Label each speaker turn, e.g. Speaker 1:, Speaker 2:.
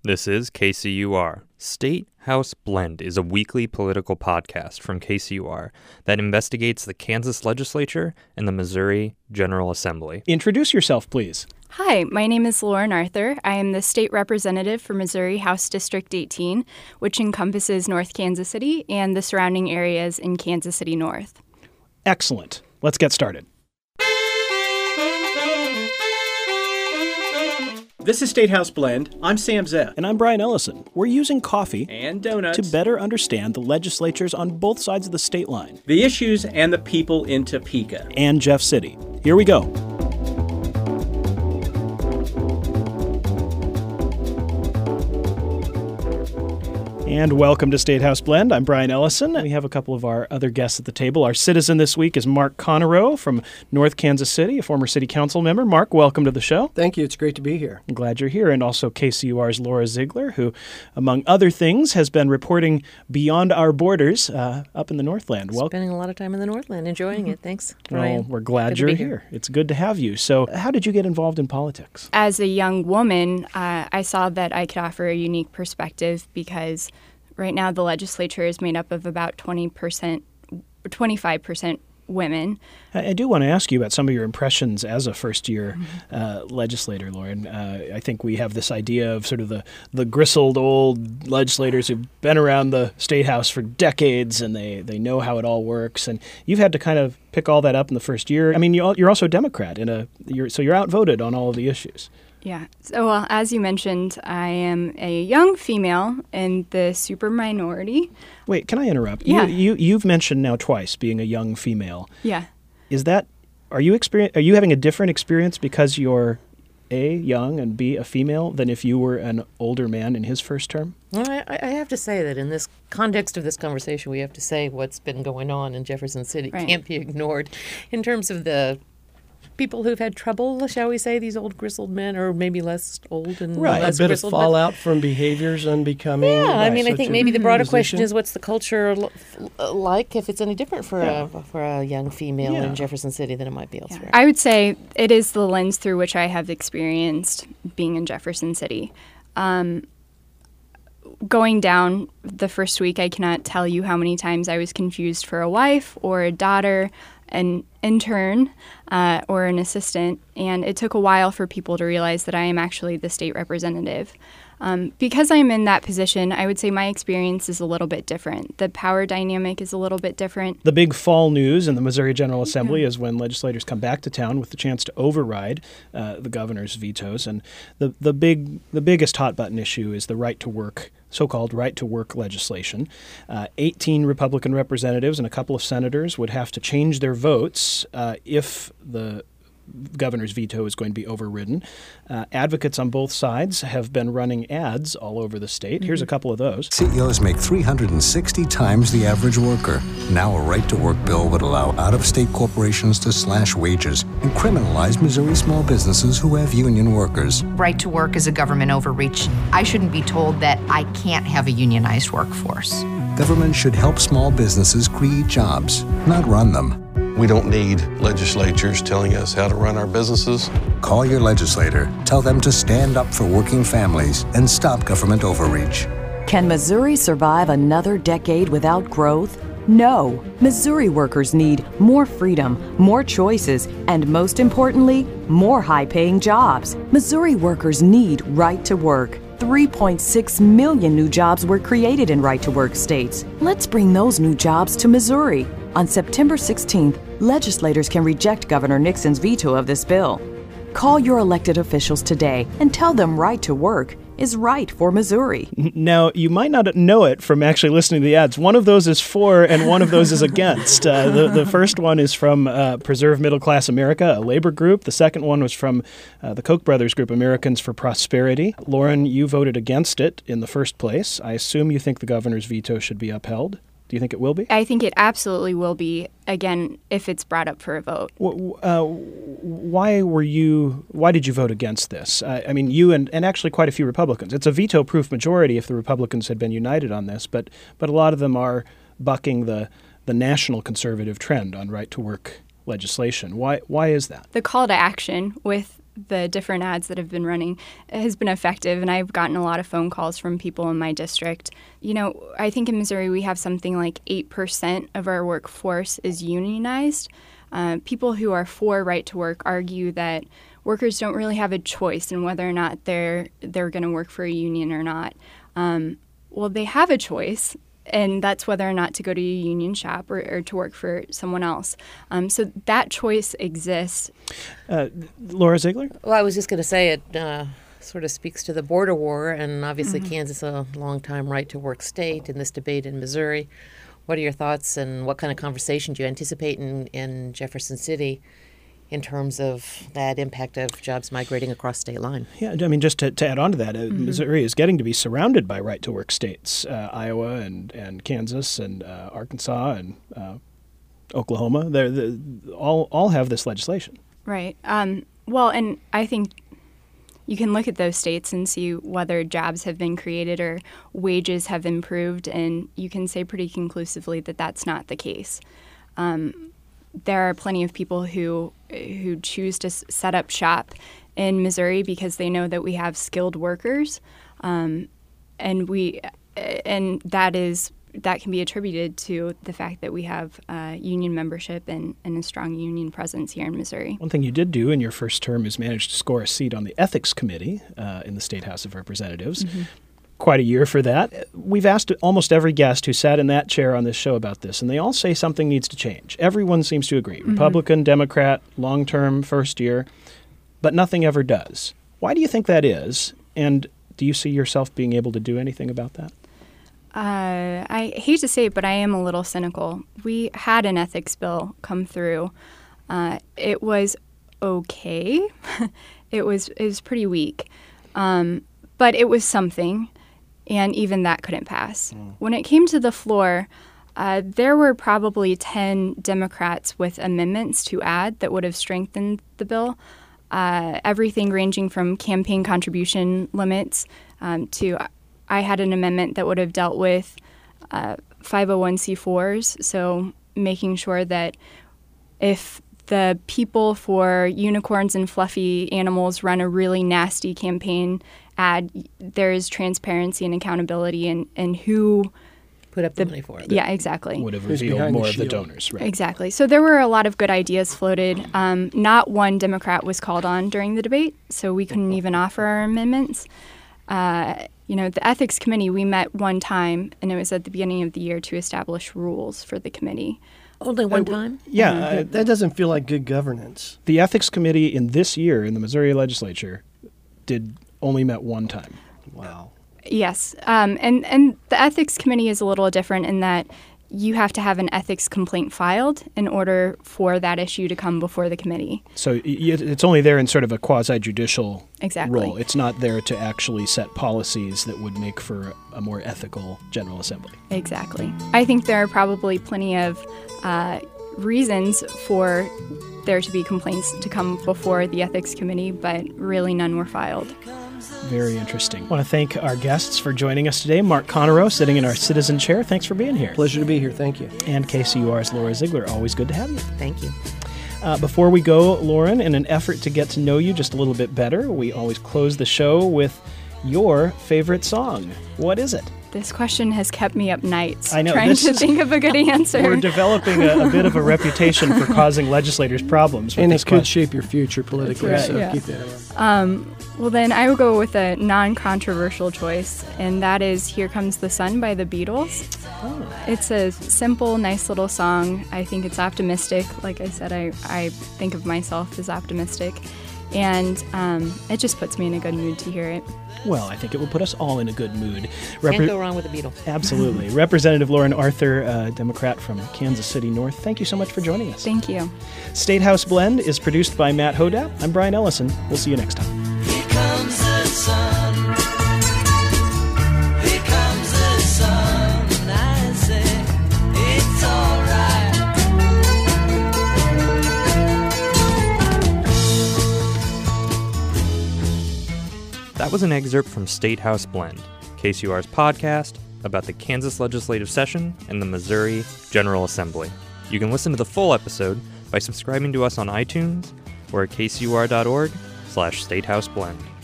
Speaker 1: This is KCUR. State House Blend is a weekly political podcast from KCUR that investigates the Kansas legislature and the Missouri General Assembly.
Speaker 2: Introduce yourself, please.
Speaker 3: Hi, my name is Lauren Arthur. I am the state representative for Missouri House District 18, which encompasses North Kansas City and the surrounding areas in Kansas City North.
Speaker 2: Excellent. Let's get started.
Speaker 4: This is State House Blend. I'm Sam Zeff.
Speaker 2: And I'm Brian Ellison. We're using coffee
Speaker 4: And donuts.
Speaker 2: to better understand the legislatures on both sides of the state line.
Speaker 4: The issues and the people in Topeka.
Speaker 2: And Jeff City. Here we go. And welcome to State House Blend. I'm Brian Ellison. We have a couple of our other guests at the table. Our citizen this week is Mark Connerow from North Kansas City, a former city council member. Mark, welcome to the show.
Speaker 5: Thank you. It's great to be here.
Speaker 2: I'm glad you're here. And also KCUR's Laura Ziegler, who, among other things, has been reporting beyond our borders up in the Northland.
Speaker 6: Spending a lot of time in the Northland, enjoying it. Thanks, Brian.
Speaker 2: Well, we're glad you're here. It's good to have you. So how did you get involved in politics?
Speaker 3: As a young woman, I saw that I could offer a unique perspective because right now the legislature is made up of about 25% women.
Speaker 2: I do want to ask you about some of your impressions as a first-year legislator, Lauren. I think we have this idea of sort of the gristled old legislators who've been around the State House for decades and they know how it all works. And you've had to kind of pick all that up in the first year. I mean, you're also a Democrat, so you're outvoted on all of the issues.
Speaker 3: Yeah. So, well, as you mentioned, I am a young female in the super minority.
Speaker 2: Wait, can I interrupt?
Speaker 3: Yeah.
Speaker 2: You've mentioned now twice being a young female.
Speaker 3: Yeah.
Speaker 2: Are you having a different experience because you're A, young, and B, a female than if you were an older man in his first term?
Speaker 6: Well, I have to say that in this context of this conversation, we have to say what's been going on in Jefferson City can't be ignored in terms of the people who've had trouble, shall we say, these old grizzled men, or maybe less old and less
Speaker 5: a bit
Speaker 6: grizzled.
Speaker 5: Of fallout from behaviors unbecoming.
Speaker 6: Yeah, I mean, I think maybe the broader question
Speaker 5: position.
Speaker 6: is what's the culture like, if it's any different for a young female in Jefferson City than it might be elsewhere.
Speaker 3: I would say it is the lens through which I have experienced being in Jefferson City. Going down the first week, I cannot tell you how many times I was confused for a wife or a daughter, an intern, or an assistant, and it took a while for people to realize that I am actually the state representative. Because I'm in that position, I would say my experience is a little bit different. The power dynamic is a little bit different.
Speaker 2: The big fall news in the Missouri General Assembly is when legislators come back to town with the chance to override the governor's vetoes. And the biggest hot button issue is the right to work, so-called right to work legislation. 18 Republican representatives and a couple of senators would have to change their votes if the governor's veto is going to be overridden. Advocates on both sides have been running ads all over the state. Here's a couple of those.
Speaker 7: CEOs make 360 times the average worker. Now a right-to-work bill would allow out-of-state corporations to slash wages and criminalize Missouri small businesses who have union workers.
Speaker 8: Right to work is a government overreach. I shouldn't be told that I can't have a unionized workforce.
Speaker 7: Government should help small businesses create jobs, not run them.
Speaker 9: We don't need legislatures telling us how to run our businesses.
Speaker 7: Call your legislator. Tell them to stand up for working families and stop government overreach.
Speaker 10: Can Missouri survive another decade without growth? No. Missouri workers need more freedom, more choices, and most importantly, more high-paying jobs. Missouri workers need right to work. 3.6 million new jobs were created in right-to-work states. Let's bring those new jobs to Missouri. On September 16th, legislators can reject Governor Nixon's veto of this bill. Call your elected officials today and tell them right to work is right for Missouri.
Speaker 2: Now, you might not know it from actually listening to the ads. One of those is for and one of those is against. The first one is from Preserve Middle Class America, a labor group. The second one was from the Koch brothers group, Americans for Prosperity. Lauren, you voted against it in the first place. I assume you think the governor's veto should be upheld. Do you think it will be?
Speaker 3: I think it absolutely will be, again, if it's brought up for a vote.
Speaker 2: Why did you vote against this? I mean, you and actually quite a few Republicans. It's a veto-proof majority if the Republicans had been united on this, but a lot of them are bucking the national conservative trend on right-to-work legislation. Why is that?
Speaker 3: The call to action with the different ads that have been running has been effective, and I've gotten a lot of phone calls from people in my district. I think in Missouri we have something like 8% of our workforce is unionized. People who are for right to work argue that workers don't really have a choice in whether or not they're going to work for a union or not. Well, they have a choice, and that's whether or not to go to a union shop or to work for someone else. So that choice exists.
Speaker 2: Laura Ziegler?
Speaker 6: Well, I was just going to say it sort of speaks to the border war, and obviously Kansas a long-time right-to-work state in this debate in Missouri. What are your thoughts, and what kind of conversation do you anticipate in Jefferson City in terms of that impact of jobs migrating across state line?
Speaker 2: Yeah, I mean, just to add on to that, Missouri is getting to be surrounded by right-to-work states, Iowa and Kansas and Arkansas and Oklahoma. They all have this legislation.
Speaker 3: Right. Well, and I think you can look at those states and see whether jobs have been created or wages have improved, and you can say pretty conclusively that that's not the case. There are plenty of people who choose to set up shop in Missouri because they know that we have skilled workers, and that can be attributed to the fact that we have union membership and a strong union presence here in Missouri.
Speaker 2: One thing you did do in your first term is manage to score a seat on the Ethics Committee in the State House of Representatives. Quite a year for that. We've asked almost every guest who sat in that chair on this show about this, and they all say something needs to change. Everyone seems to agree. Republican, Democrat, long-term, first year, but nothing ever does. Why do you think that is? And do you see yourself being able to do anything about that?
Speaker 3: I hate to say it, but I am a little cynical. We had an ethics bill come through. It was okay. It was pretty weak, but it was something, and even that couldn't pass. When it came to the floor, there were probably 10 Democrats with amendments to add that would have strengthened the bill. Everything ranging from campaign contribution limits to I had an amendment that would have dealt with 501c4s, so making sure that if the people for unicorns and fluffy animals run a really nasty campaign ad, there is transparency and accountability and who
Speaker 6: put up the money for it.
Speaker 3: Yeah, exactly.
Speaker 2: Would have revealed more of the donors, right?
Speaker 3: Exactly. So there were a lot of good ideas floated. Not one Democrat was called on during the debate, so we couldn't even offer our amendments. The Ethics Committee, we met one time, and it was at the beginning of the year to establish rules for the committee.
Speaker 6: Only one time?
Speaker 2: Yeah.
Speaker 5: That doesn't feel like good governance.
Speaker 2: The Ethics Committee in this year in the Missouri legislature only met one time.
Speaker 5: Wow.
Speaker 3: Yes. And the Ethics Committee is a little different in that you have to have an ethics complaint filed in order for that issue to come before the committee.
Speaker 2: So it's only there in sort of a quasi-judicial
Speaker 3: Exactly.
Speaker 2: role. It's not there to actually set policies that would make for a more ethical General Assembly.
Speaker 3: Exactly. I think there are probably plenty of reasons for there to be complaints to come before the Ethics Committee, but really none were filed.
Speaker 2: Very interesting. I want to thank our guests for joining us today. Mark Conero, sitting in our citizen chair. Thanks for being here.
Speaker 5: Pleasure to be here. Thank you.
Speaker 2: And KCUR's Laura Ziegler. Always good to have you.
Speaker 6: Thank you.
Speaker 2: Before we go, Lauren, in an effort to get to know you just a little bit better, we always close the show with your favorite song. What is it?
Speaker 3: This question has kept me up nights
Speaker 2: I know,
Speaker 3: trying to think of a good answer.
Speaker 2: We're developing a bit of a reputation for causing legislators problems.
Speaker 5: And it could shape your future politically,
Speaker 3: right,
Speaker 5: so
Speaker 3: yeah.
Speaker 5: keep that in mind.
Speaker 3: Well, then I will go with a non-controversial choice, and that is Here Comes the Sun by the Beatles. Oh. It's a simple, nice little song. I think it's optimistic. Like I said, I think of myself as optimistic. And it just puts me in a good mood to hear it.
Speaker 2: Well, I think it will put us all in a good mood.
Speaker 6: Can't go wrong with the Beatles.
Speaker 2: Absolutely. Representative Lauren Arthur, Democrat from Kansas City North, thank you so much for joining us.
Speaker 3: Thank you.
Speaker 2: State House Blend is produced by Matt Hodap. I'm Brian Ellison. We'll see you next time.
Speaker 11: Here comes the sun. Here comes the sun. And I say, it's all right.
Speaker 1: That was an excerpt from State House Blend, KCUR's podcast about the Kansas legislative session and the Missouri General Assembly. You can listen to the full episode by subscribing to us on iTunes or at kcur.org/podcasts. patreon.com/StateHouseBlend.